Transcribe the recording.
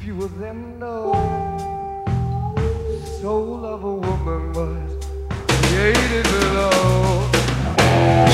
few of them know soul of a woman was created below.